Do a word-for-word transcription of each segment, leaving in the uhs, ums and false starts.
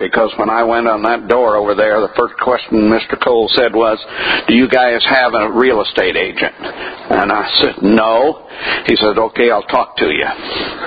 because when I went on that door over there, the first question Mister Cole said was, "Do you guys have a real estate agent?" And I said, "No." He said, "Okay, I'll talk to you."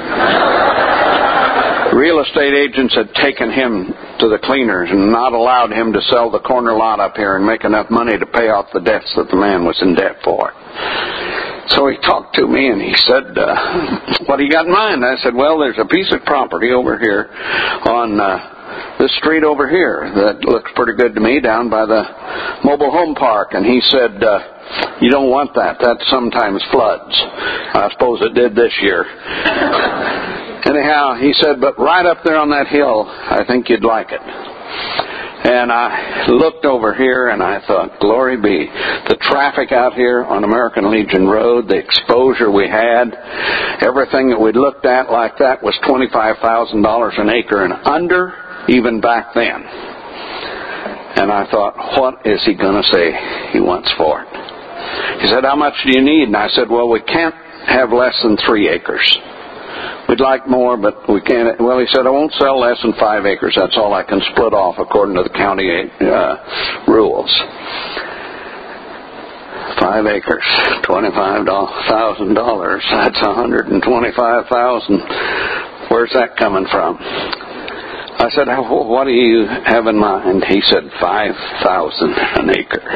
Real estate agents had taken him to the cleaners and not allowed him to sell the corner lot up here and make enough money to pay off the debts that the man was in debt for. So he talked to me and he said, uh, "What do you got in mind?" I said, "Well, there's a piece of property over here on uh, this street over here that looks pretty good to me down by the mobile home park." And he said, uh, "You don't want that. That sometimes floods." I suppose it did this year. Anyhow, he said, "But right up there on that hill, I think you'd like it." And I looked over here and I thought, glory be. The traffic out here on American Legion Road, the exposure we had, everything that we'd looked at like that was twenty-five thousand dollars an acre and under, even back then. And I thought, what is he going to say he wants for it? He said, "How much do you need?" And I said, "Well, we can't have less than three acres. We'd like more, but we can't." Well, he said, "I won't sell less than five acres. That's all I can split off according to the county uh, rules." Five acres, twenty-five thousand dollars. That's one hundred twenty-five thousand dollars. Where's that coming from? I said, "What do you have in mind?" He said, five thousand dollars an acre.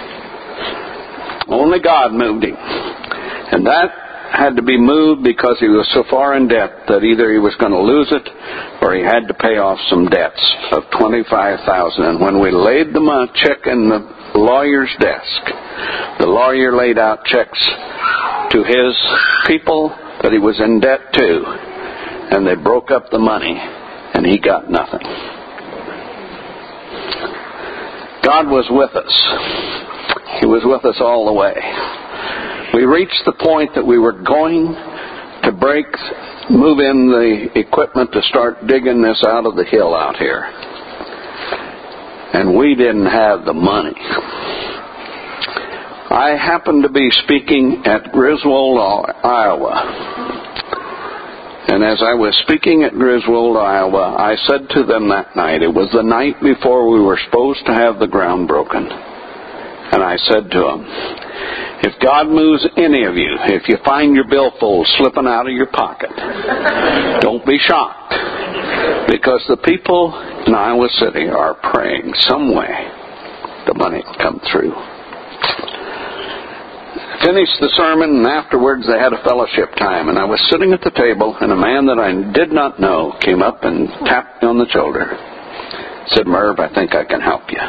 Only God moved him. And that had to be moved because he was so far in debt that either he was going to lose it or he had to pay off some debts of twenty-five thousand dollars. And when we laid the check in the lawyer's desk, the lawyer laid out checks to his people that he was in debt to, and they broke up the money, and he got nothing. God was with us. He was with us all the way. We reached the point that we were going to break, move in the equipment to start digging this out of the hill out here. And we didn't have the money. I happened to be speaking at Griswold, Iowa. And as I was speaking at Griswold, Iowa, I said to them that night, it was the night before we were supposed to have the ground broken. And I said to them, if God moves any of you, if you find your billfold slipping out of your pocket, don't be shocked. Because the people in Iowa City are praying some way the money will come through. Finished the sermon, and afterwards they had a fellowship time. And I was sitting at the table, and a man that I did not know came up and tapped me on the shoulder. Said, "Merv, I think I can help you."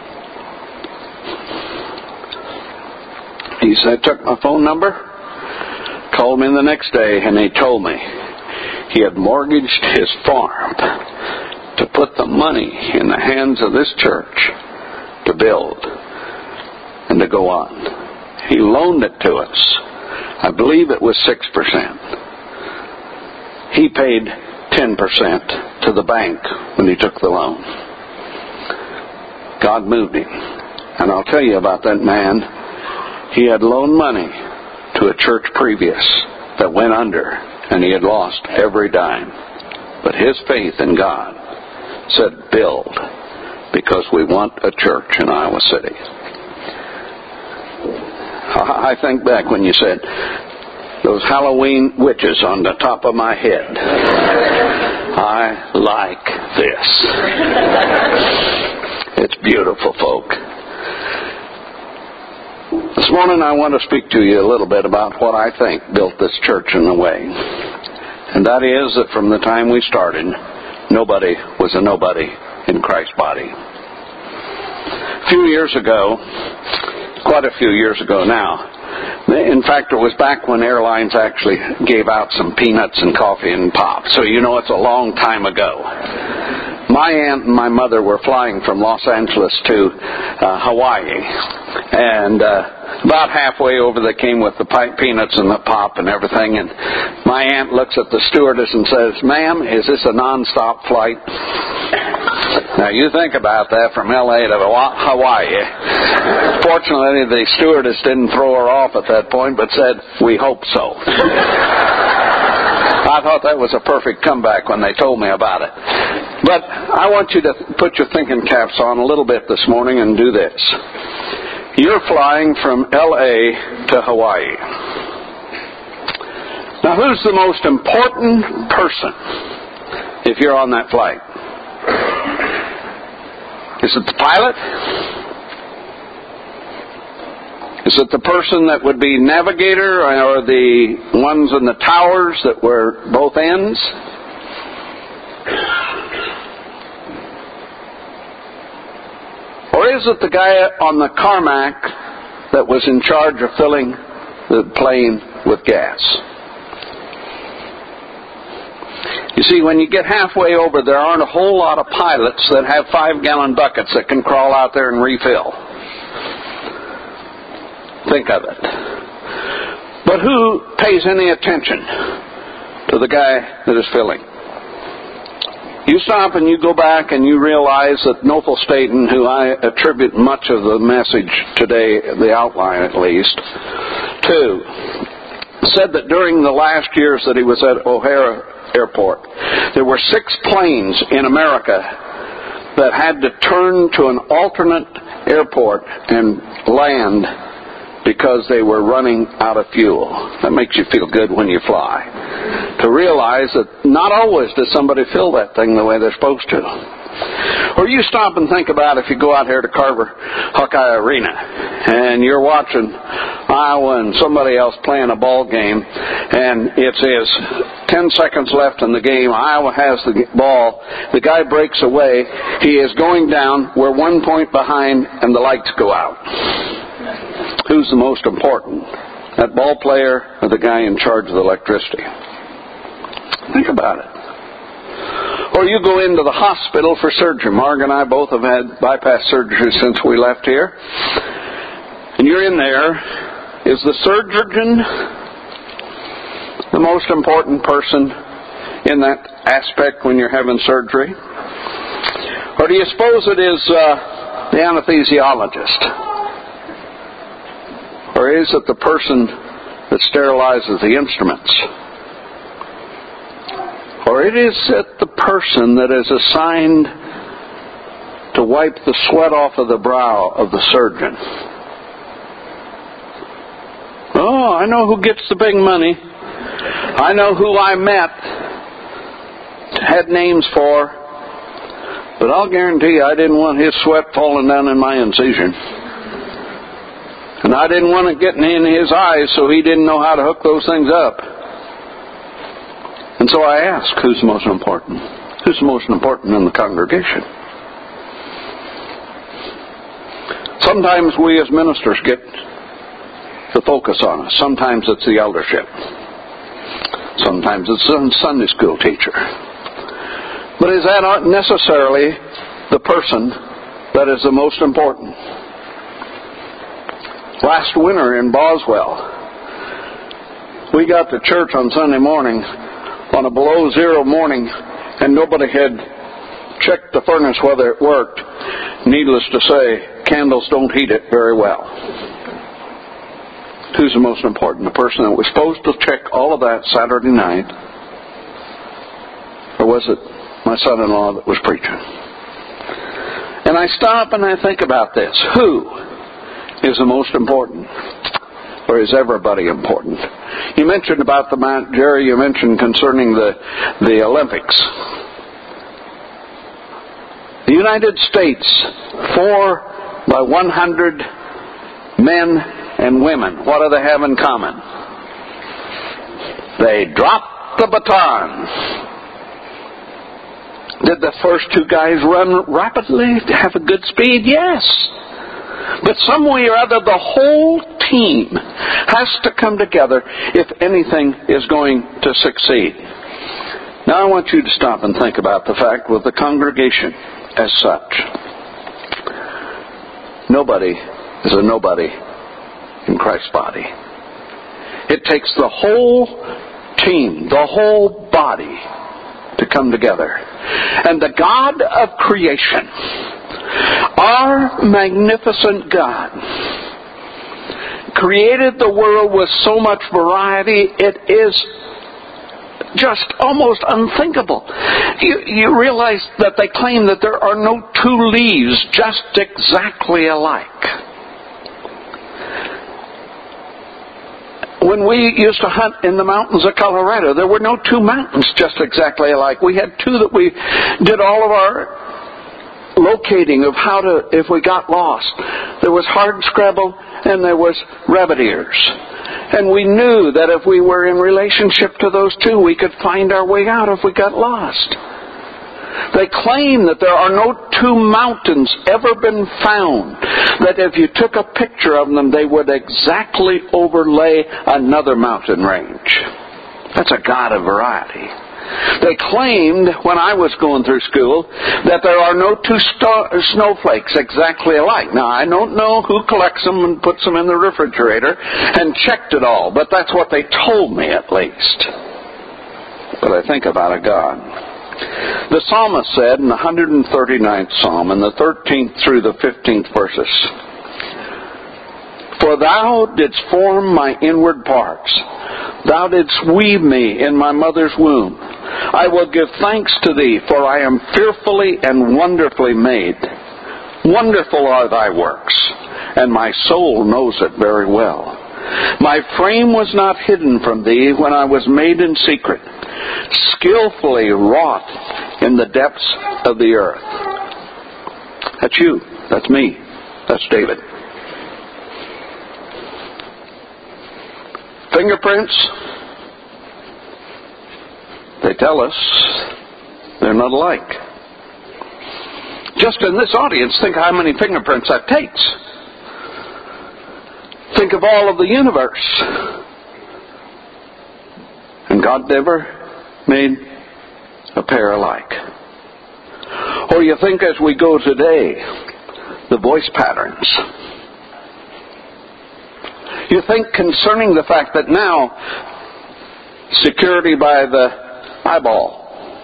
He said, took my phone number, called me the next day, and he told me he had mortgaged his farm to put the money in the hands of this church to build and to go on. He loaned it to us. I believe it was six percent. He paid ten percent to the bank when he took the loan. God moved him. And I'll tell you about that man. He had loaned money to a church previous that went under, and he had lost every dime. But his faith in God said, build, because we want a church in Iowa City. I think back when you said, those Halloween witches on the top of my head. I like this. It's beautiful, folk. This morning I want to speak to you a little bit about what I think built this church in a way. And that is that from the time we started, nobody was a nobody in Christ's body. A few years ago, quite a few years ago now, in fact it was back when airlines actually gave out some peanuts and coffee and pop, so you know it's a long time ago. My aunt and my mother were flying from Los Angeles to uh, Hawaii, and uh, about halfway over they came with the pipe peanuts and the pop and everything, and my aunt looks at the stewardess and says, "Ma'am, is this a non-stop flight?" Now you think about that, from L A to Hawaii. Fortunately, the stewardess didn't throw her off at that point, but said, "We hope so." I thought that was a perfect comeback when they told me about it. But I want you to put your thinking caps on a little bit this morning and do this. You're flying from L A to Hawaii. Now, who's the most important person if you're on that flight? Is it the pilot? Is it the person that would be navigator, or the ones in the towers that were both ends? Or is it the guy on the tarmac that was in charge of filling the plane with gas? You see, when you get halfway over, there aren't a whole lot of pilots that have five-gallon buckets that can crawl out there and refill. Think of it. But who pays any attention to the guy that is filling? You stop and you go back and you realize that Knofel Staten, who I attribute much of the message today, the outline at least, to, said that during the last years that he was at O'Hare Airport, there were six planes in America that had to turn to an alternate airport and land because they were running out of fuel. That makes you feel good when you fly, to realize that not always does somebody fill that thing the way they're supposed to. Or you stop and think about if you go out here to Carver Hawkeye Arena and you're watching Iowa and somebody else playing a ball game, and it says ten seconds left in the game, Iowa has the ball, the guy breaks away, he is going down, we're one point behind, and the lights go out. Who's the most important? That ball player or the guy in charge of the electricity? Think about it. Or you go into the hospital for surgery. Marg and I both have had bypass surgery since we left here. And you're in there. Is the surgeon the most important person in that aspect when you're having surgery? Or do you suppose it is uh, the anesthesiologist? Or is it the person that sterilizes the instruments? Or it is it the person that is assigned to wipe the sweat off of the brow of the surgeon? Oh, I know who gets the big money. I know who I met, had names for, but I'll guarantee you I didn't want his sweat falling down in my incision. And I didn't want it getting in his eyes, so he didn't know how to hook those things up. And so I ask, who's most important? Who's most important in the congregation? Sometimes we as ministers get the focus on us. Sometimes it's the eldership. Sometimes it's a Sunday school teacher. But is that not necessarily the person that is the most important? Last winter in Boswell, we got to church on Sunday morning on a below zero morning, and nobody had checked the furnace whether it worked. Needless to say, candles don't heat it very well. Who's the most important? The person that was supposed to check all of that Saturday night, or was it my son-in-law that was preaching? And I stop and I think about this. Who is the most important? Or is everybody important? You mentioned about the Mount Jerry, you mentioned concerning the, the Olympics. The United States, four by one hundred men and women, what do they have in common? They dropped the baton. Did the first two guys run rapidly, have a good speed? Yes. But some way or other, the whole team has to come together if anything is going to succeed. Now I want you to stop and think about the fact with the congregation as such. Nobody is a nobody in Christ's body. It takes the whole team, the whole body to come together. And the God of creation, our magnificent God, created the world with so much variety, it is just almost unthinkable. You, you realize that they claim that there are no two leaves just exactly alike. When we used to hunt in the mountains of Colorado, there were no two mountains just exactly alike. We had two that we did all of our locating of how to, if we got lost. There was hardscrabble and there was rabbit ears. And we knew that if we were in relationship to those two, we could find our way out if we got lost. They claim that there are no two mountains ever been found, that if you took a picture of them, they would exactly overlay another mountain range. That's a God of variety. They claimed, when I was going through school, that there are no two sto- snowflakes exactly alike. Now, I don't know who collects them and puts them in the refrigerator and checked it all, but that's what they told me at least. But I think about a God. The psalmist said in the one hundred thirty-ninth Psalm, in the thirteenth through the fifteenth verses, "For thou didst form my inward parts. Thou didst weave me in my mother's womb. I will give thanks to thee, for I am fearfully and wonderfully made. Wonderful are thy works, and my soul knows it very well. My frame was not hidden from thee when I was made in secret, skillfully wrought in the depths of the earth." That's you. That's me. That's David. Fingerprints, they tell us they're not alike. Just in this audience, think how many fingerprints that takes. Think of all of the universe. And God never made a pair alike. Or you think as we go today, the voice patterns. You think concerning the fact that now, security by the eyeball,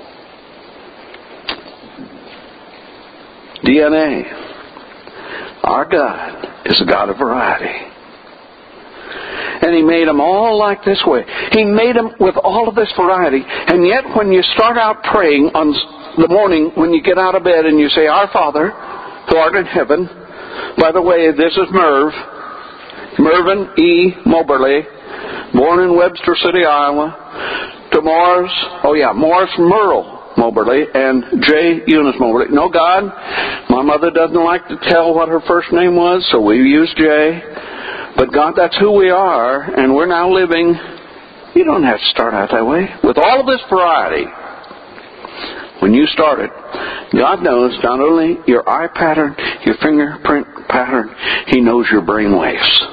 D N A. Our God is a God of variety. And He made them all like this way. He made them with all of this variety. And yet when you start out praying on the morning, when you get out of bed and you say, "Our Father, who art in heaven," by the way, this is Merv, Mervyn E. Moberly, born in Webster City, Iowa, to Morris, oh yeah, Morris Merle Moberly and J. Eunice Moberly. No, God, my mother doesn't like to tell what her first name was, so we use J. But God, that's who we are, and we're now living. You don't have to start out that way. With all of this variety, when you started, God knows not only your eye pattern, your fingerprint pattern, He knows your brain waves.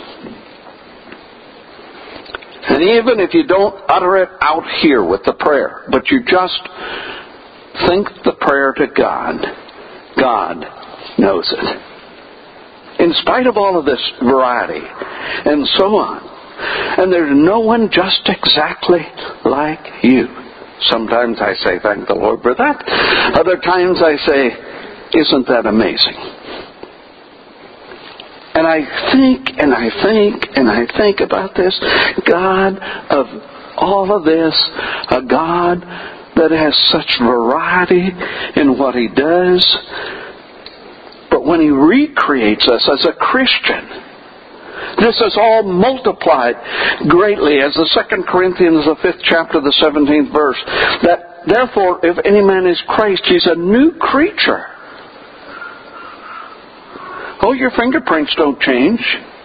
And even if you don't utter it out here with the prayer, but you just think the prayer to God, God knows it. In spite of all of this variety and so on. And there's no one just exactly like you. Sometimes I say, thank the Lord for that. Other times I say, isn't that amazing? And I think and I think and I think about this. God of all of this, a God that has such variety in what He does. But when He recreates us as a Christian, this is all multiplied greatly, as the Second Corinthians, the fifth chapter, the seventeenth verse, that therefore, if any man is Christ, he's a new creature. Oh, your fingerprints don't change.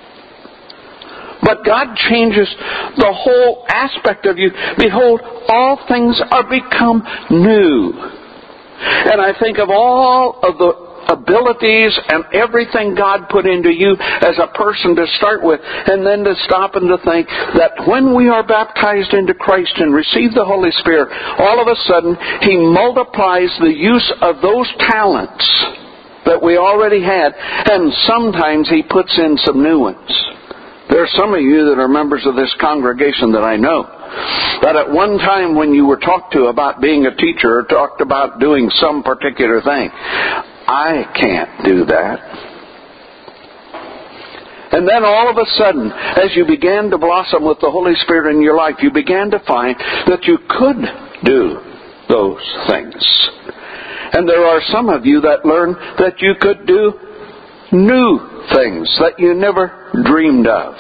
But God changes the whole aspect of you. Behold, all things are become new. And I think of all of the abilities and everything God put into you as a person to start with, and then to stop and to think that when we are baptized into Christ and receive the Holy Spirit, all of a sudden He multiplies the use of those talents that we already had, and sometimes He puts in some new ones. There are some of you that are members of this congregation that I know that at one time when you were talked to about being a teacher or talked about doing some particular thing, I can't do that. And then all of a sudden, as you began to blossom with the Holy Spirit in your life, you began to find that you could do those things. And there are some of you that learned that you could do new things that you never dreamed of.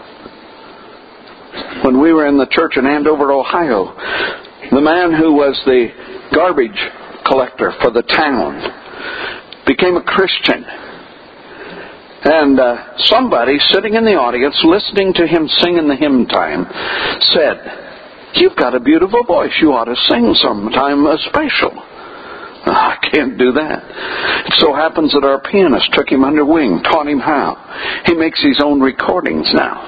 When we were in the church in Andover, Ohio, the man who was the garbage collector for the town became a Christian. And uh, somebody sitting in the audience listening to him sing in the hymn time said, "You've got a beautiful voice. You ought to sing sometime special." Oh, I can't do that. It so happens that our pianist took him under wing, taught him how. He makes his own recordings now.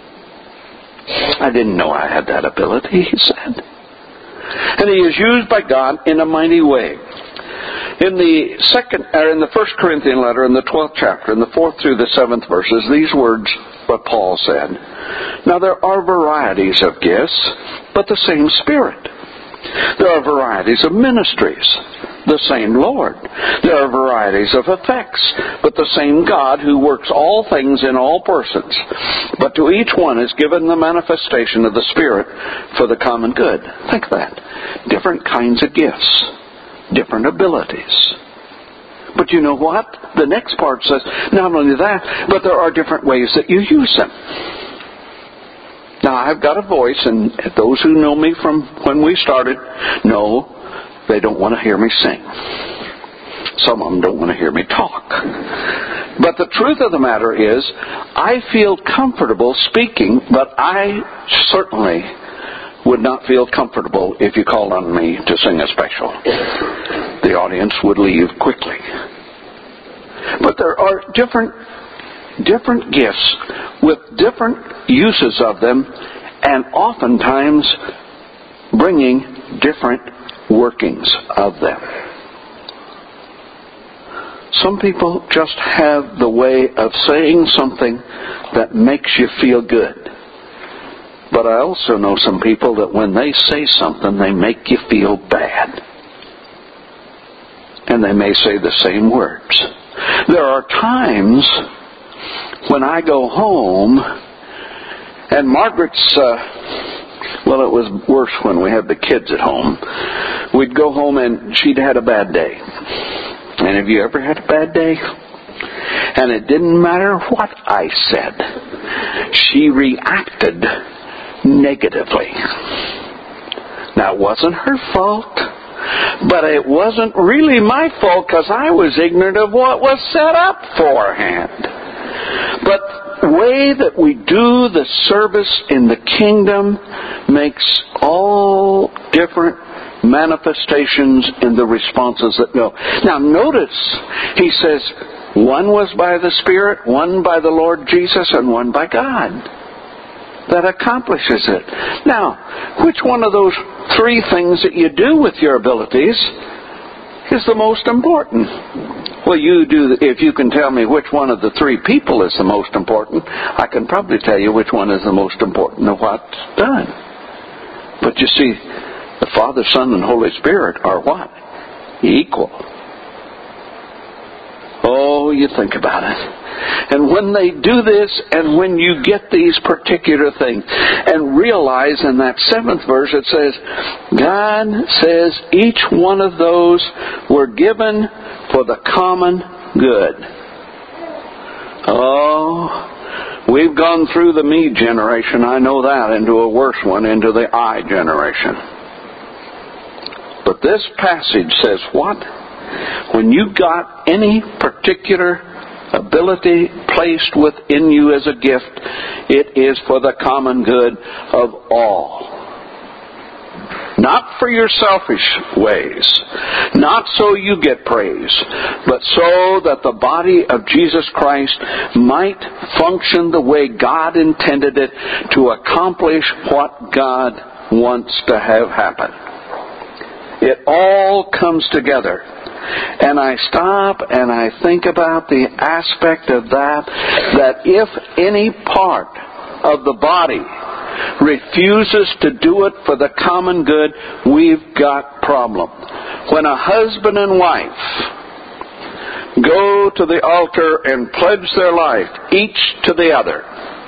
I didn't know I had that ability, he said. And he is used by God in a mighty way. In the second, or in the First Corinthian letter, in the twelfth chapter, in the fourth through the seventh verses, these words, what Paul said. Now there are varieties of gifts, but the same Spirit. There are varieties of ministries, the same Lord. There are varieties of effects, but the same God who works all things in all persons. But to each one is given the manifestation of the Spirit for the common good. Think of that. Different kinds of gifts. Different abilities. But you know what? The next part says, not only that, but there are different ways that you use them. Now, I've got a voice, and those who know me from when we started know they don't want to hear me sing. Some of them don't want to hear me talk. But the truth of the matter is, I feel comfortable speaking, but I certainly would not feel comfortable if you called on me to sing a special. The audience would leave quickly. But there are different different gifts with different uses of them, and oftentimes bringing different workings of them. Some people just have the way of saying something that makes you feel good. But I also know some people that when they say something, they make you feel bad. And they may say the same words. There are times when I go home, and Margaret's, uh, well, it was worse when we had the kids at home. We'd go home and she'd had a bad day. And have you ever had a bad day? And it didn't matter what I said. She reacted negatively. Now, it wasn't her fault, but it wasn't really my fault because I was ignorant of what was set up beforehand. But the way that we do the service in the kingdom makes all different manifestations in the responses that go. Now, notice, he says, one was by the Spirit, one by the Lord Jesus, and one by God. That accomplishes it. Now, which one of those three things that you do with your abilities is the most important? Well, you do. If you can tell me which one of the three people is the most important, I can probably tell you which one is the most important of what's done. But you see, the Father, Son, and Holy Spirit are what? Equal. Oh, you think about it. And when they do this, and when you get these particular things, and realize in that seventh verse it says, God says each one of those were given for the common good. Oh, we've gone through the me generation, I know that, into a worse one, into the I generation. But this passage says what? When you got any particular ability placed within you as a gift, it is for the common good of all. Not for your selfish ways, not so you get praise, but so that the body of Jesus Christ might function the way God intended it to accomplish what God wants to have happen. It all comes together. And I stop and I think about the aspect of that, that if any part of the body refuses to do it for the common good, we've got problem. When a husband and wife go go to the altar and pledge their life, each to the other,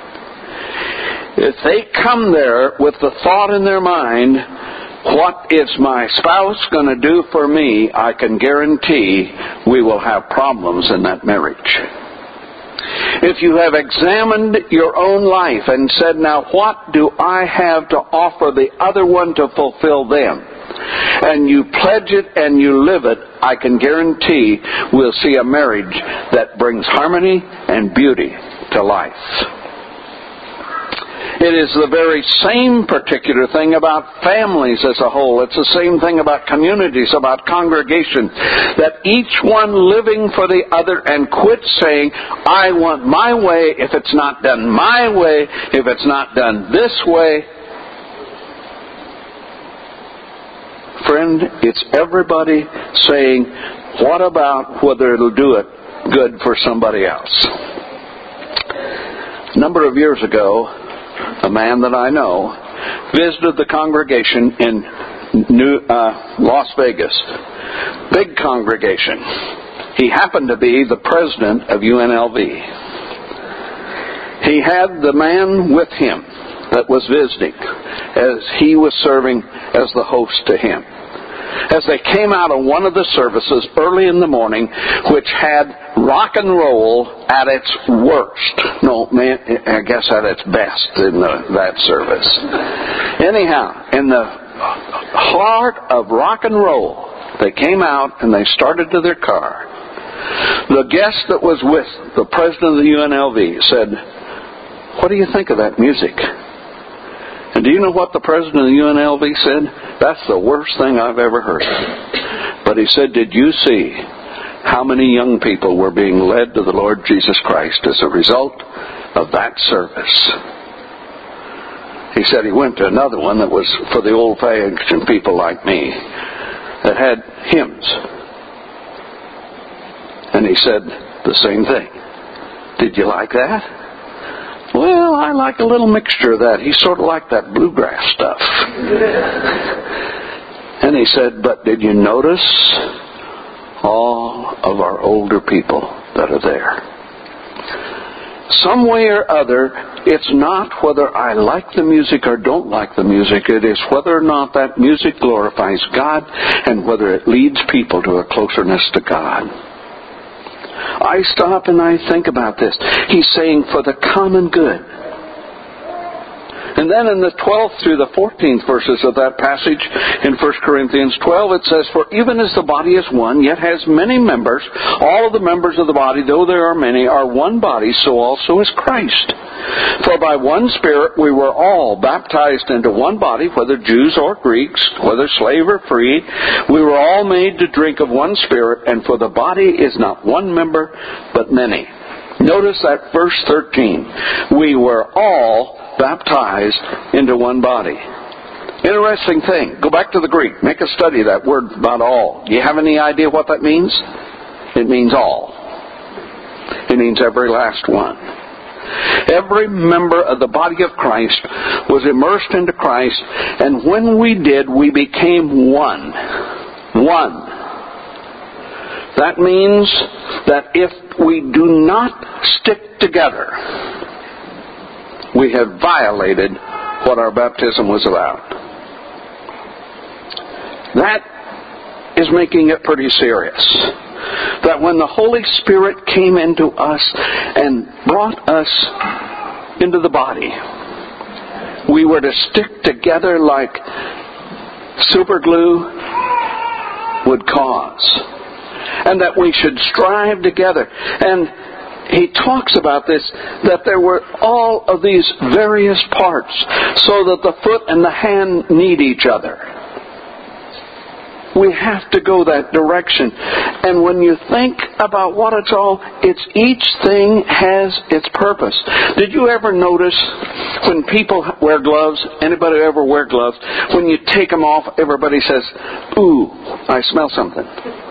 if they come there with the thought in their mind, what is my spouse going to do for me, I can guarantee we will have problems in that marriage. If you have examined your own life and said, now what do I have to offer the other one to fulfill them? And you pledge it and you live it, I can guarantee we'll see a marriage that brings harmony and beauty to life. It is the very same particular thing about families as a whole. It's the same thing about communities, about congregations. That each one living for the other and quit saying, I want my way. If it's not done my way, if it's not done this way. Friend, it's everybody saying, what about whether it'll do it good for somebody else? A number of years ago, a man that I know visited the congregation in New, uh, Las Vegas. Big congregation. He happened to be the president of U N L V. He had the man with him that was visiting as he was serving as the host to him. As they came out of one of the services early in the morning, which had rock and roll at its worst. No, man, I guess at its best in the, that service. Anyhow, in the heart of rock and roll, they came out and they started to their car. The guest that was with the president of the U N L V said, what do you think of that music? And do you know what the president of the U N L V said? That's the worst thing I've ever heard. But he said, did you see how many young people were being led to the Lord Jesus Christ as a result of that service? He said he went to another one that was for the old-fashioned people like me that had hymns. And he said the same thing. Did you like that? Well, I like a little mixture of that. He sort of liked that bluegrass stuff. And he said, but did you notice all of our older people that are there? Some way or other, it's not whether I like the music or don't like the music. It is whether or not that music glorifies God and whether it leads people to a closeness to God. I stop and I think about this. He's saying for the common good. And then in the twelfth through the fourteenth verses of that passage in First Corinthians twelve, it says, for even as the body is one, yet has many members, all of the members of the body, though there are many, are one body, so also is Christ. For by one Spirit we were all baptized into one body, whether Jews or Greeks, whether slave or free. We were all made to drink of one Spirit, and for the body is not one member, but many. Notice that verse thirteen. We were all baptized into one body. Interesting thing. Go back to the Greek. Make a study of that word about all. Do you have any idea what that means? It means all. It means every last one. Every member of the body of Christ was immersed into Christ, and when we did, we became one. One. That means that if we do not stick together, we have violated what our baptism was about. That is making it pretty serious. That when the Holy Spirit came into us and brought us into the body, we were to stick together like super glue would cause. And that we should strive together. And he talks about this, that there were all of these various parts, so that the foot and the hand need each other. We have to go that direction. And when you think about what it's all, it's each thing has its purpose. Did you ever notice when people wear gloves, anybody ever wear gloves, when you take them off, everybody says, ooh, I smell something.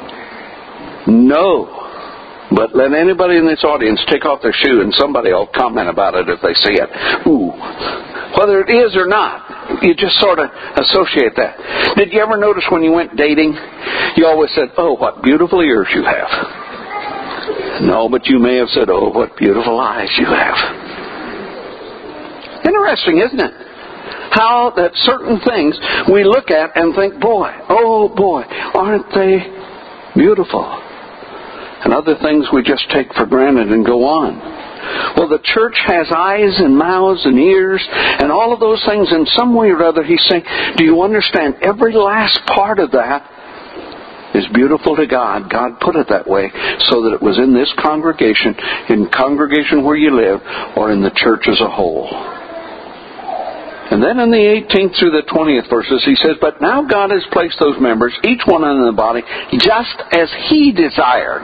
No. But let anybody in this audience take off their shoe and somebody will comment about it if they see it. Ooh. Whether it is or not, you just sort of associate that. Did you ever notice when you went dating, you always said, oh, what beautiful ears you have. No, but you may have said, oh, what beautiful eyes you have. Interesting, isn't it? How that certain things we look at and think, boy, oh boy, aren't they beautiful? And other things we just take for granted and go on. Well, the church has eyes and mouths and ears and all of those things in some way or other. He's saying, do you understand? Every last part of that is beautiful to God. God put it that way so that it was in this congregation, in congregation where you live, or in the church as a whole. And then in the eighteenth through the twentieth verses, he says, but now God has placed those members, each one in the body, just as He desired.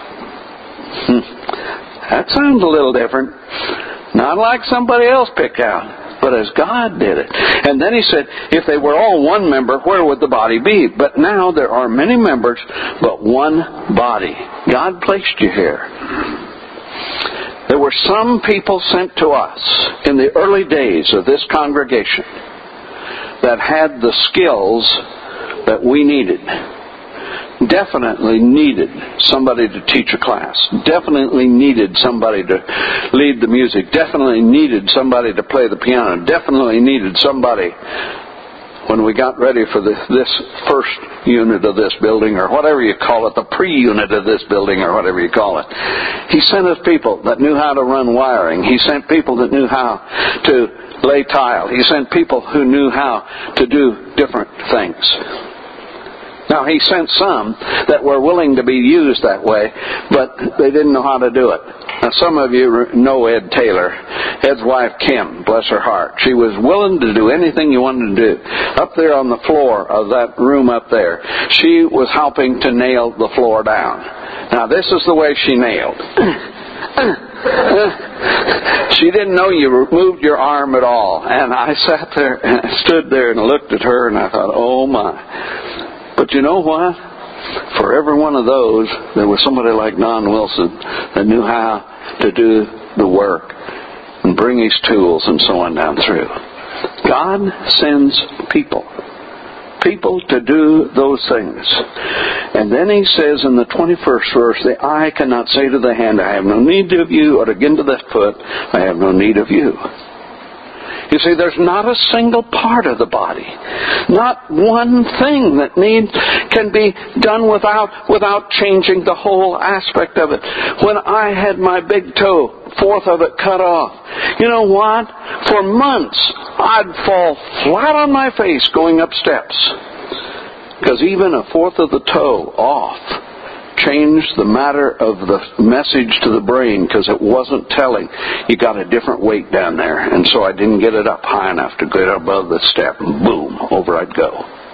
Hmm. That sounds a little different. Not like somebody else picked out, but as God did it. And then he said, if they were all one member, where would the body be? But now there are many members, but one body. God placed you here. There were some people sent to us in the early days of this congregation that had the skills that we needed. Definitely needed somebody to teach a class. Definitely needed somebody to lead the music. Definitely needed somebody to play the piano. Definitely needed somebody when we got ready for the, this first unit of this building, or whatever you call it, the pre-unit of this building, or whatever you call it. He sent us people that knew how to run wiring. He sent people that knew how to lay tile. He sent people who knew how to do different things. Now, he sent some that were willing to be used that way, but they didn't know how to do it. Now, some of you know Ed Taylor. Ed's wife, Kim, bless her heart. She was willing to do anything you wanted to do. Up there on the floor of that room up there, she was helping to nail the floor down. Now, this is the way she nailed. She didn't know you moved your arm at all. And I sat there and stood there and looked at her, and I thought, oh, my. But you know what? For every one of those, there was somebody like Don Wilson that knew how to do the work and bring his tools and so on down through. God sends people. People to do those things. And then he says in the twenty-first verse, the eye cannot say to the hand, I have no need of you, or again to the foot, I have no need of you. You see, there's not a single part of the body, not one thing that needs can be done without without changing the whole aspect of it. When I had my big toe, fourth of it cut off, you know what? For months, I'd fall flat on my face going up steps, because even a fourth of the toe off changed the matter of the message to the brain, because it wasn't telling. You got a different weight down there, and so I didn't get it up high enough to get above the step, and boom, over I'd go.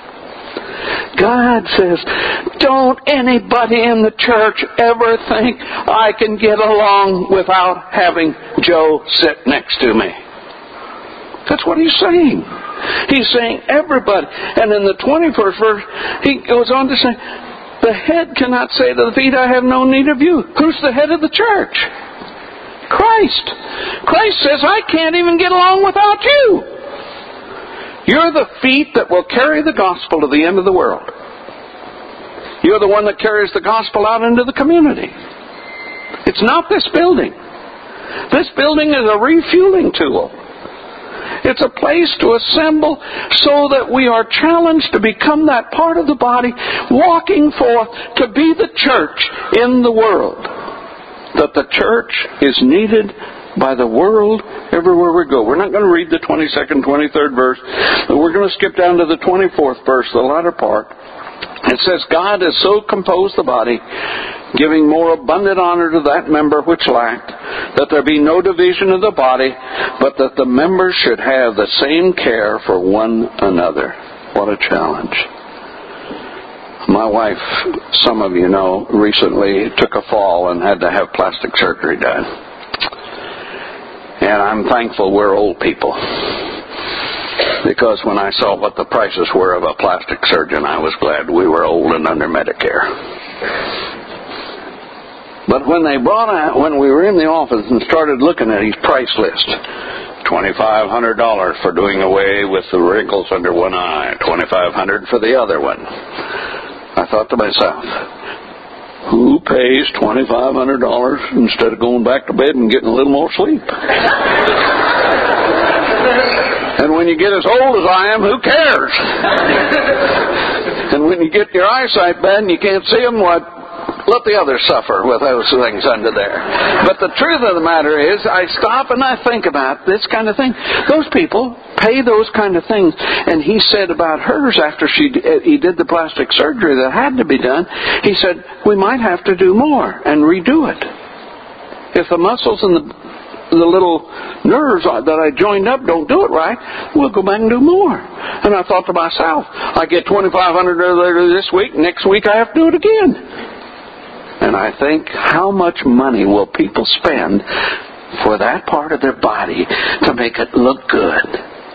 God says, don't anybody in the church ever think I can get along without having Joe sit next to me. That's what he's saying. He's saying everybody. And in the twenty-first verse, he goes on to say, the head cannot say to the feet, I have no need of you. Who's the head of the church? Christ. Christ says, I can't even get along without you. You're the feet that will carry the gospel to the end of the world. You're the one that carries the gospel out into the community. It's not this building. This building is a refueling tool. It's a place to assemble so that we are challenged to become that part of the body, walking forth to be the church in the world. That the church is needed by the world everywhere we go. We're not going to read the twenty-second, twenty-third verse, but we're going to skip down to the twenty-fourth verse, the latter part. It says, God has so composed the body, giving more abundant honor to that member which lacked, that there be no division of the body, but that the members should have the same care for one another. What a challenge. My wife, some of you know, recently took a fall and had to have plastic surgery done. And I'm thankful we're old people. Because when I saw what the prices were of a plastic surgeon, I was glad we were old and under Medicare. But when they brought out, when we were in the office and started looking at his price list, twenty-five hundred dollars for doing away with the wrinkles under one eye, twenty-five hundred dollars for the other one, I thought to myself, Who pays twenty-five hundred dollars instead of going back to bed and getting a little more sleep? And when you get as old as I am, who cares? And when you get your eyesight bad and you can't see them, what? Let the others suffer with those things under there. But the truth of the matter is, I stop and I think about this kind of thing. Those people pay those kind of things. And he said about hers after she he did the plastic surgery that had to be done, he said, we might have to do more and redo it. If the muscles and the the little nerves that I joined up don't do it right, we'll go back and do more. And I thought to myself, I get twenty-five hundred dollars this week, next week I have to do it again. And I think, how much money will people spend for that part of their body to make it look good?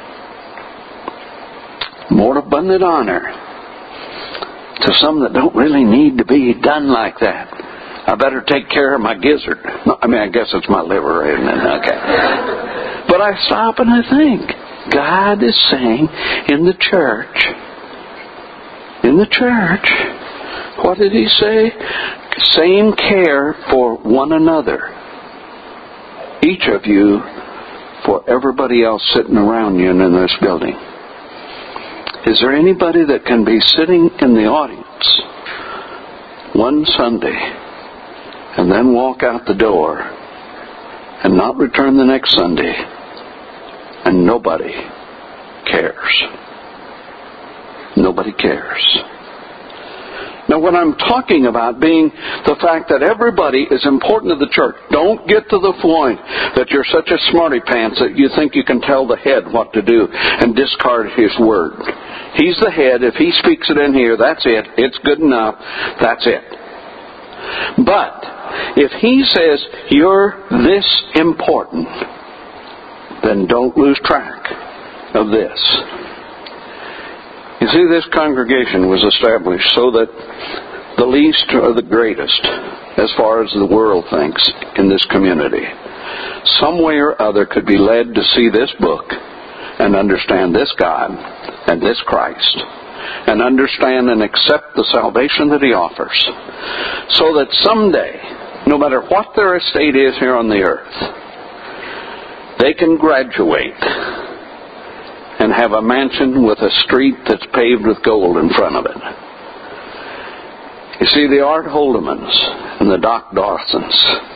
More abundant honor to some that don't really need to be done like that. I better take care of my gizzard. I mean, I guess it's my liver, isn't it? Okay. But I stop and I think, God is saying in the church, in the church, what did he say? Same care for one another. Each of you for everybody else sitting around you and in this building. Is there anybody that can be sitting in the audience one Sunday and then walk out the door and not return the next Sunday and nobody cares? Nobody cares. Now, when I'm talking about being the fact that everybody is important to the church, don't get to the point that you're such a smarty pants that you think you can tell the head what to do and discard his word. He's the head. If he speaks it in here, that's it. It's good enough. That's it. But if he says you're this important, then don't lose track of this. You see, this congregation was established so that the least are the greatest, as far as the world thinks, in this community. Some way or other could be led to see this book and understand this God and this Christ and understand and accept the salvation that he offers, so that someday, no matter what their estate is here on the earth, they can graduate and have a mansion with a street that's paved with gold in front of it. You see, the Art Holdemans and the Doc Dawsons,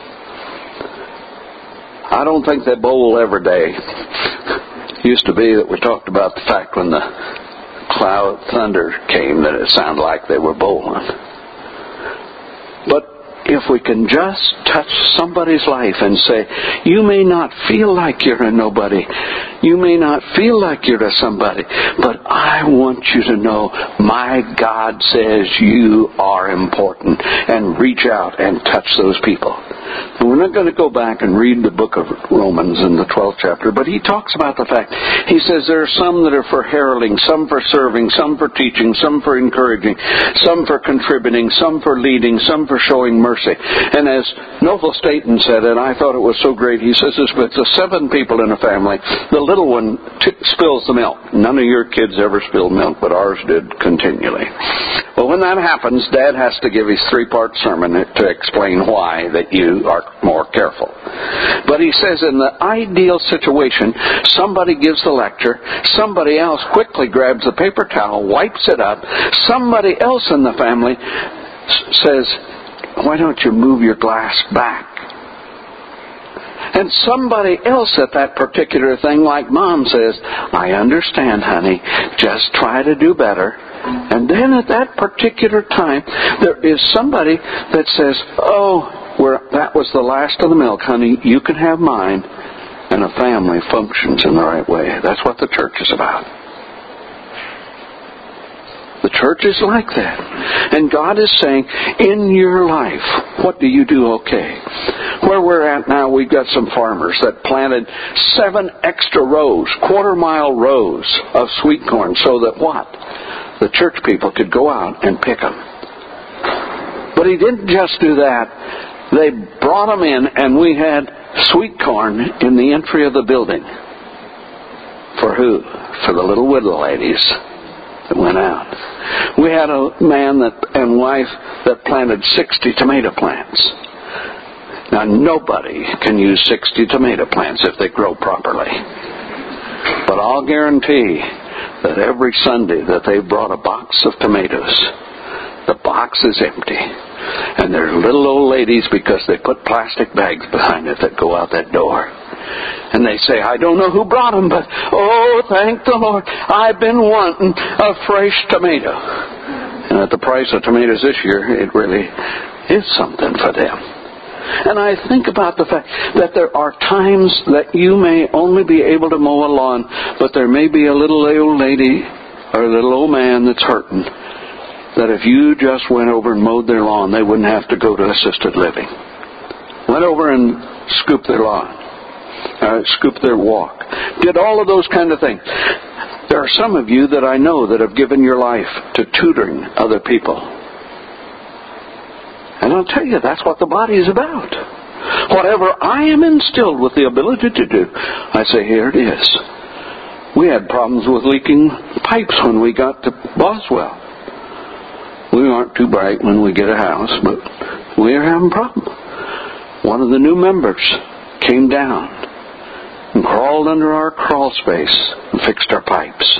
I don't think they bowl every day. It used to be that we talked about the fact when the cloud thunder came that it sounded like they were bowling. But if we can just touch somebody's life and say, you may not feel like you're a nobody, you may not feel like you're a somebody, but I want you to know my God says you are important, and reach out and touch those people. And we're not going to go back and read the book of Romans in the twelfth chapter, but he talks about the fact, he says there are some that are for heralding, some for serving, some for teaching, some for encouraging, some for contributing, some for leading, some for showing mercy. And as Noble Staten said, and I thought it was so great, he says this, but the seven people in a family, the little one t- spills the milk. None of your kids ever spilled milk, but ours did continually. Well, when that happens, Dad has to give his three-part sermon to explain why that you are more careful. But he says in the ideal situation, somebody gives the lecture, somebody else quickly grabs the paper towel, wipes it up, somebody else in the family says, why don't you move your glass back? And somebody else at that particular thing, like Mom says, I understand, honey, just try to do better. And then at that particular time, there is somebody that says, oh, we're, that was the last of the milk, honey, you can have mine. And a family functions in the right way. That's what the church is about. The church is like that. And God is saying, in your life, what do you do okay? Where we're at now, we've got some farmers that planted seven extra rows, quarter mile rows of sweet corn, so that what? The church people could go out and pick them. But he didn't just do that. They brought them in, and we had sweet corn in the entry of the building. For who? For the little widow ladies that went out. We had a man that and wife that planted sixty tomato plants. Now, nobody can use sixty tomato plants if they grow properly. But I'll guarantee that every Sunday that they brought a box of tomatoes, the box is empty. And they're little old ladies, because they put plastic bags behind it, that go out that door. And they say, I don't know who brought them, but oh, thank the Lord, I've been wanting a fresh tomato. And at the price of tomatoes this year, it really is something for them. And I think about the fact that there are times that you may only be able to mow a lawn, but there may be a little old lady or a little old man that's hurting, that if you just went over and mowed their lawn, they wouldn't have to go to assisted living. Went over and scooped their lawn, uh, scooped their walk, did all of those kind of things. There are some of you that I know that have given your life to tutoring other people. And I'll tell you, that's what the body is about. Whatever I am instilled with the ability to do, I say, here it is. We had problems with leaking pipes when we got to Boswell. We aren't too bright when we get a house, but we are having problems. One of the new members came down and crawled under our crawl space and fixed our pipes.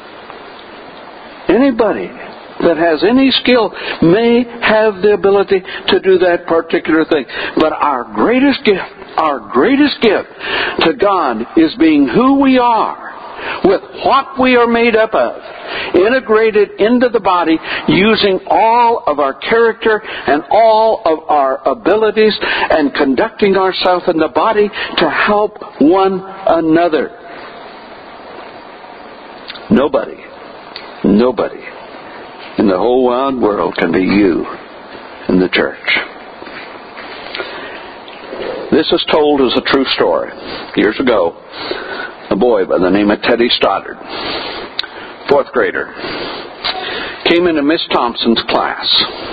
Anybody that has any skill may have the ability to do that particular thing. But our greatest gift, our greatest gift to God is being who we are, with what we are made up of, integrated into the body, using all of our character and all of our abilities, and conducting ourselves in the body to help one another. Nobody, nobody in the whole wide world can be you in the church. This is told as a true story. Years ago, a boy by the name of Teddy Stoddard, fourth grader, came into Miss Thompson's class.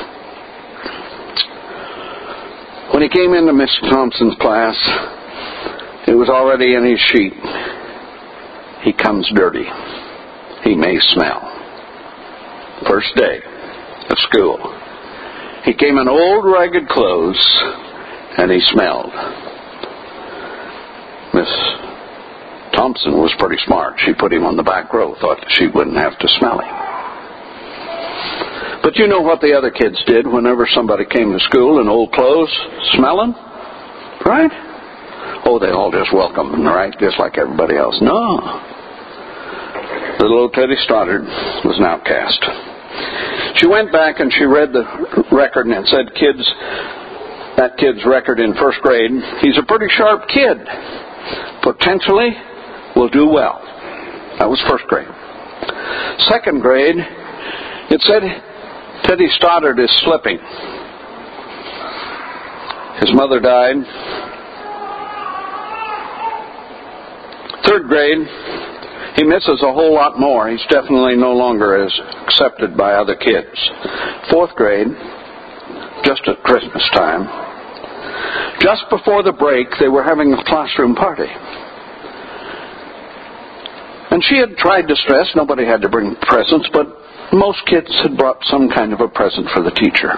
When he came into Miss Thompson's class, it was already in his sheet. He comes dirty. He may smell. First day of school. He came in old ragged clothes, and he smelled. Miss Thompson was pretty smart. She put him on the back row, thought that she wouldn't have to smell him. But you know what the other kids did whenever somebody came to school in old clothes, smelling? Right? Oh, they all just welcomed him, right? Just like everybody else. No. Little old Teddy Stoddard was an outcast. She went back and she read the record, and it said, kids, that kid's record in first grade, he's a pretty sharp kid. Potentially will do well. That was first grade. Second grade, it said Teddy Stoddard is slipping. His mother died. Third grade, he misses a whole lot more. He's definitely no longer as accepted by other kids. Fourth grade, just at Christmas time, just before the break, they were having a classroom party. And she had tried to stress nobody had to bring presents, but most kids had brought some kind of a present for the teacher.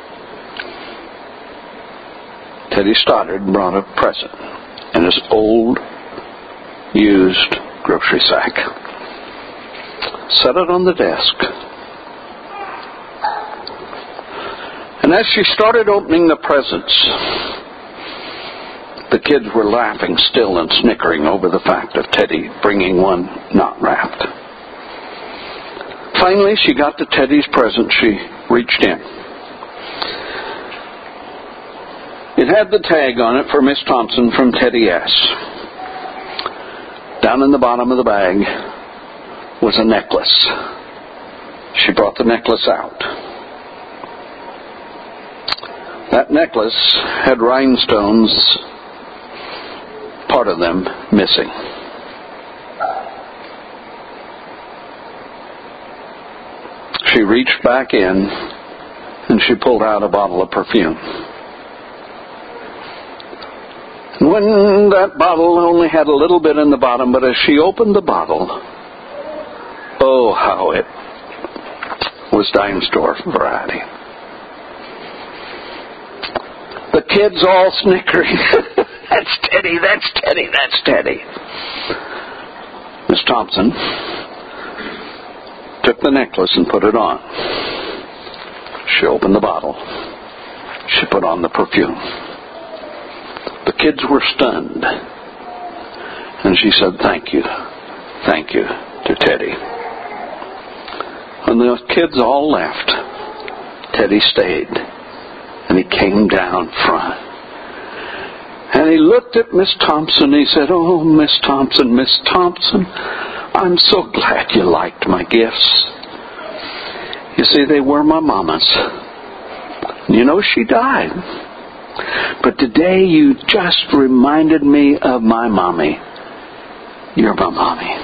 Teddy Stoddard brought a present in his old, used grocery sack. Set it on the desk. And as she started opening the presents, the kids were laughing still and snickering over the fact of Teddy bringing one not wrapped. Finally, she got to Teddy's present. She reached in. It had the tag on it for Miss Thompson from Teddy S. Down in the bottom of the bag was a necklace. She brought the necklace out. That necklace had rhinestones, part of them missing. She reached back in and she pulled out a bottle of perfume. When that bottle only had a little bit in the bottom, but as she opened the bottle, oh, how it was dime store variety. The kids all snickering. That's Teddy, that's Teddy, that's Teddy. Miss Thompson took the necklace and put it on. She opened the bottle. She put on the perfume. The kids were stunned. And she said, thank you, thank you to Teddy. When the kids all left, Teddy stayed. And he came down front. And he looked at Miss Thompson and he said, oh, Miss Thompson, Miss Thompson, I'm so glad you liked my gifts. You see, they were my mama's. You know, she died. But today you just reminded me of my mommy. You're my mommy.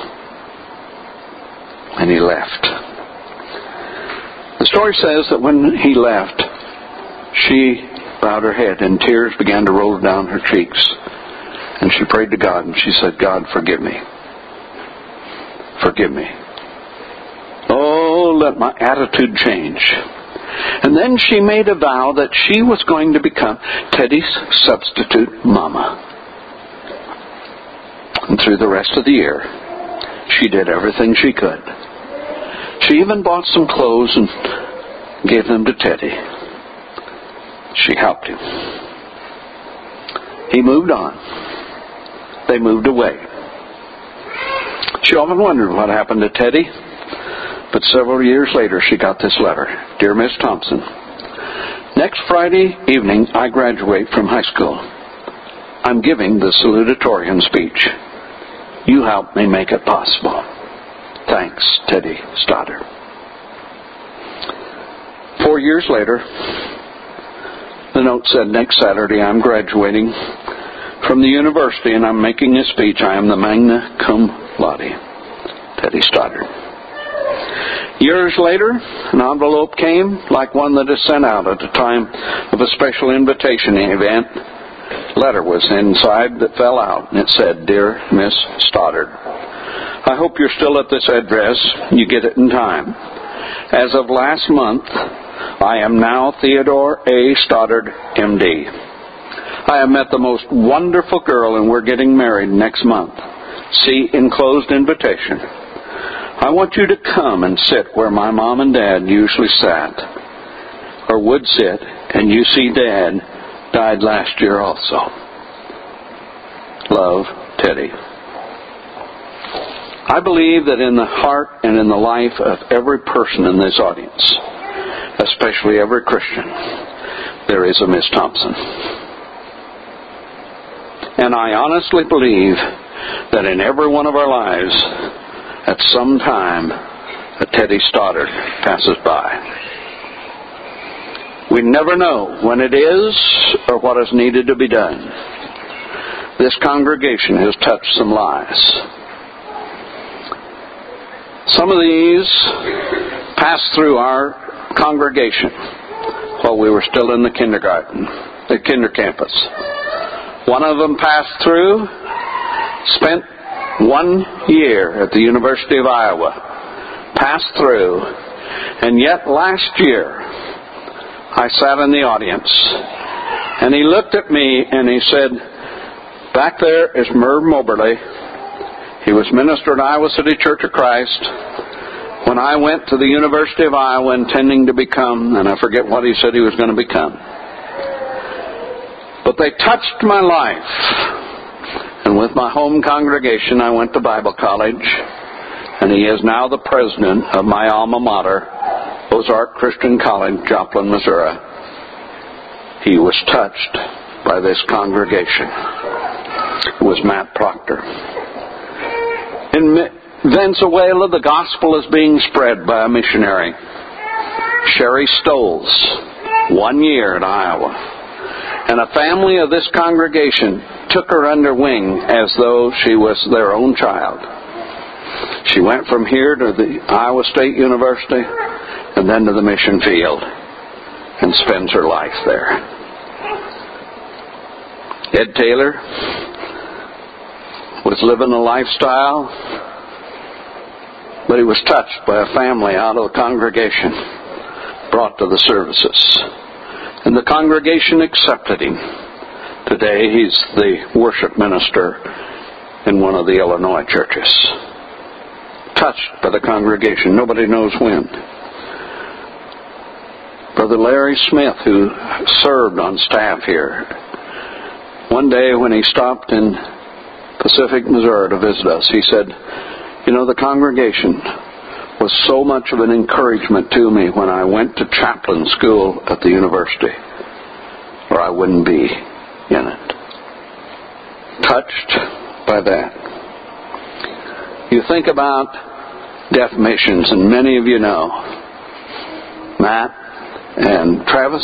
And he left. The story says that when he left, she bowed her head and tears began to roll down her cheeks. And she prayed to God and she said, God, forgive me. Forgive me. Oh, let my attitude change. And then she made a vow that she was going to become Teddy's substitute mama. And through the rest of the year, she did everything she could. She even bought some clothes and gave them to Teddy. She helped him. He moved on. They moved away. She often wondered what happened to Teddy. But several years later, she got this letter. Dear Miss Thompson, next Friday evening, I graduate from high school. I'm giving the salutatorian speech. You helped me make it possible. Thanks, Teddy Stoddard. Four years later, the note said, next Saturday, I'm graduating from the university and I'm making a speech. I am the magna cum laude. Teddy Stoddard. Years later, an envelope came like one that is sent out at the time of a special invitation event. A letter was inside that fell out, and it said, Dear Miss Stoddard, I hope you're still at this address. You get it in time. As of last month, I am now Theodore A. Stoddard, M D. I have met the most wonderful girl, and we're getting married next month. See enclosed invitation. I want you to come and sit where my mom and dad usually sat, or would sit, and you see Dad died last year also. Love, Teddy. I believe that in the heart and in the life of every person in this audience, especially every Christian, there is a Miss Thompson. And I honestly believe that in every one of our lives, at some time, a Teddy Stoddard passes by. We never know when it is or what is needed to be done. This congregation has touched some lives. Some of these passed through our congregation while we were still in the kindergarten, the kinder campus. One of them passed through, spent one year at the University of Iowa, passed through, and yet last year I sat in the audience and he looked at me and he said, back there is Merv Moberly. He was minister at Iowa City Church of Christ when I went to the University of Iowa intending to become, and I forget what he said he was going to become. But they touched my life. And with my home congregation, I went to Bible college, and he is now the president of my alma mater, Ozark Christian College, Joplin, Missouri. He was touched by this congregation. It was Matt Proctor. In Venezuela, the gospel is being spread by a missionary, Sherry Stolz, one year in Iowa. And a family of this congregation took her under wing as though she was their own child. She went from here to the Iowa State University and then to the mission field and spends her life there. Ed Taylor was living a lifestyle, but he was touched by a family out of the congregation. brought to the services. And the congregation accepted him. Today he's the worship minister in one of the Illinois churches. Touched by the congregation. Nobody knows when. Brother Larry Smith, who served on staff here, one day when he stopped in Pacific, Missouri to visit us, he said, you know, the congregation was so much of an encouragement to me when I went to chaplain school at the university, or I wouldn't be in it. Touched by that. You think about deaf missions, and many of you know Matt and Travis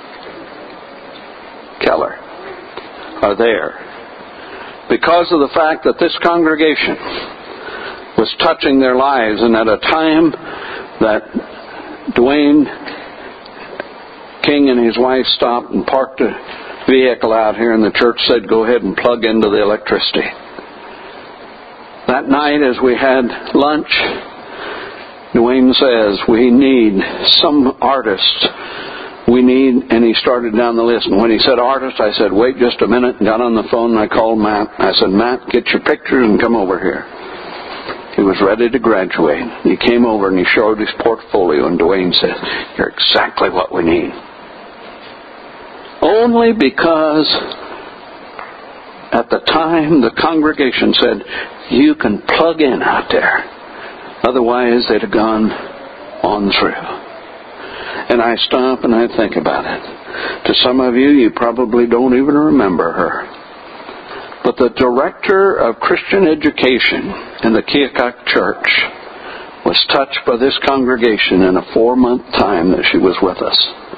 Keller are there because of the fact that this congregation was touching their lives, and at a time that Dwayne King and his wife stopped and parked a vehicle out here, and the church said, go ahead and plug into the electricity. That night as we had lunch, Dwayne says, we need some artists. We need, and he started down the list. And when he said artist, I said, wait just a minute, and got on the phone, and I called Matt. I said, Matt, get your pictures and come over here. He was ready to graduate. He came over and he showed his portfolio, and Dwayne said, you're exactly what we need. Only because at the time the congregation said, you can plug in out there. Otherwise they'd have gone on through. And I stop and I think about it. To some of you, you probably don't even remember her. But the director of Christian education in the Keokuk Church was touched by this congregation in a four-month time that she was with us.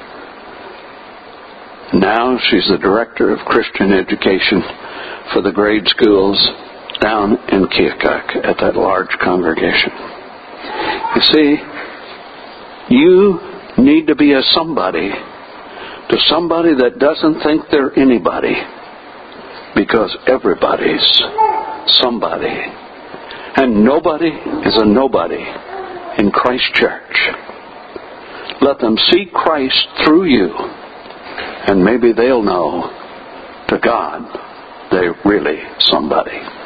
Now she's the director of Christian education for the grade schools down in Keokuk at that large congregation. You see, you need to be a somebody to somebody that doesn't think they're anybody, because everybody's somebody. And nobody is a nobody in Christ Church. Let them see Christ through you, and maybe they'll know to God they're really somebody.